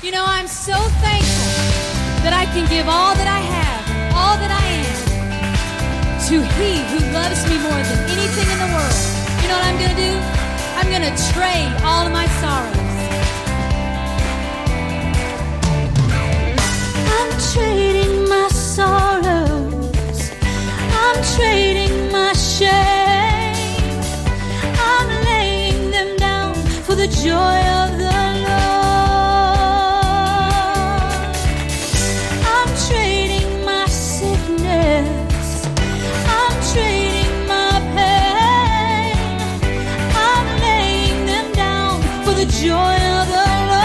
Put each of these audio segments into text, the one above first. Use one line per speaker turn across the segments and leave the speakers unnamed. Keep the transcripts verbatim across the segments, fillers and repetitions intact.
You know, I'm so thankful that I can give all that I have, all that I am, to He who loves me more than anything in the world. You know what I'm going to do? I'm going to trade all of my sorrows. I'm trading my sorrows. I'm trading my shame. I'm laying them down for the joy of the joy of the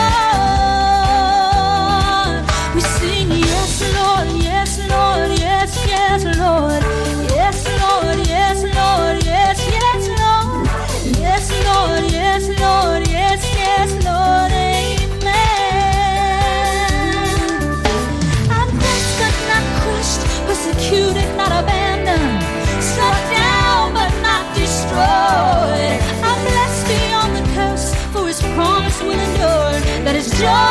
Lord. We sing, yes, Lord, yes, Lord, yes, yes, Lord. Yes, Lord, yes, Lord, yes, yes, Lord. Yes, Lord, yes, Lord, yes, yes, Lord, amen. I'm blessed but not crushed, persecuted, not abandoned, struck down but not destroyed. I'm blessed beyond the curse, for His promise will endure, that His joy